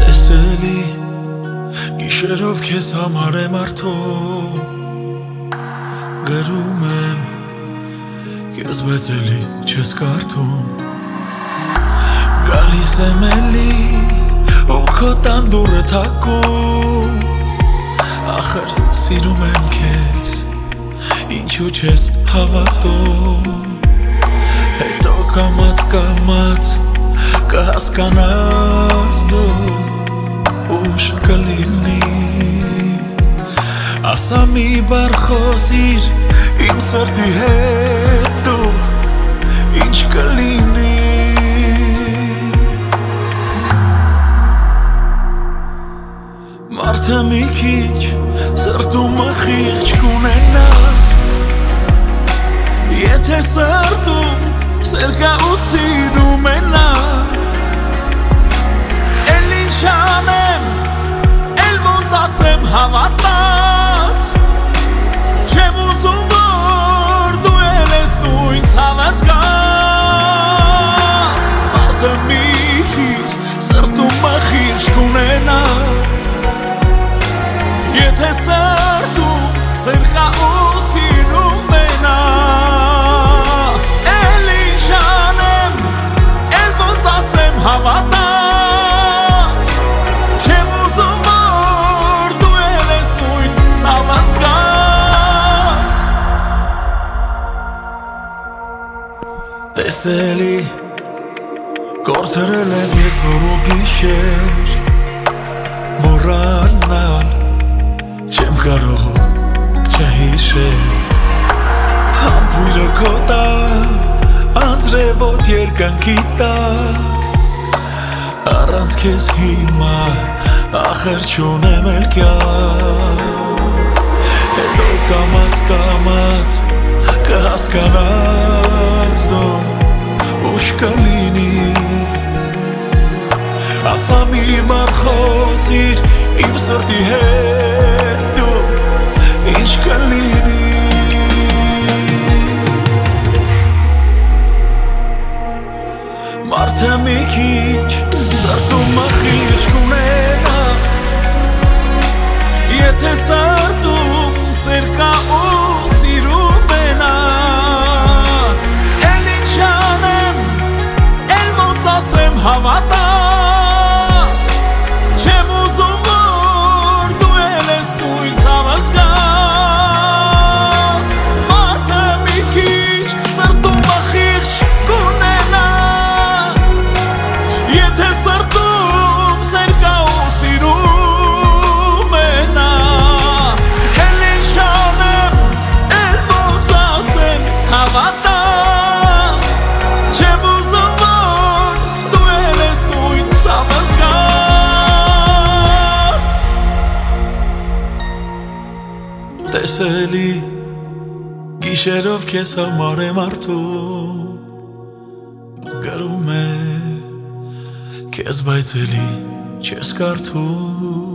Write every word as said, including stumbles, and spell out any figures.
տեսելի գիշերով քեզ համար եմ արթուն գրում եմ քեզ բայց էլի չես կարդում գալիս եմ էլի ու քո տան դուռը թակում ախր սիրում եմ քեզ ինչու չես հավատում հետո կամաց կամաց կհասկանաս դու ուշ կլինի ասա մի բառ խոսիր իմ սրտի հետ դու ինչ կլինի մարդը մի քիչ սրտումը խիղճ կունենա եթե սրտում սեր կա ու սիրում է նա էլ ինչ անեմ էլ ոնց ասեմ հավատաս չեմ ուզում որ դու էլ ես նույն ցավս գաս մարդը մի քիչ սրտումը խիղճ կունենա եթե սրտում սեր կա ու սիրում է նա հավատաս չեմ ուզում որ դու էլ ես նույն ցավս գաս տեսելի կորցրել եմ ես օր ու գիշեր մոռանալ չեմ կարող չհիշել համբույրը քո տակ անձրևոտ երկնքի տակ առանց քեզ հիմա ախր չունեմ էլ կյանք հետո կամաց կամաց կհասկանաս դու ուշ կլինի ասա մի բառ խոսիր իմ սրտի հետ դու ինչ կլինի մարդը մի քիչ սրտումը խիղճ կունենա եթե սրտում սեր կա ու սիրում է նա էլ ինչ անեմ էլ ոնց ասեմ հավատաս չեմ ուզում որ դու էլ ես նույն ցավս գաս մարդը մի քիչ սրտումը խիղճ կունենա եթե սրտում սեր կա ու սիրում է նա էլ ինչ անեմ էլ ոնց ասեմ հավատաս չեմ ուզում որ դու էլ ես նույն ցավս գաս տեսելի գիշերով քեզ համար եմ արթուն գրում եմ քեզ բայց էլի չես կարդում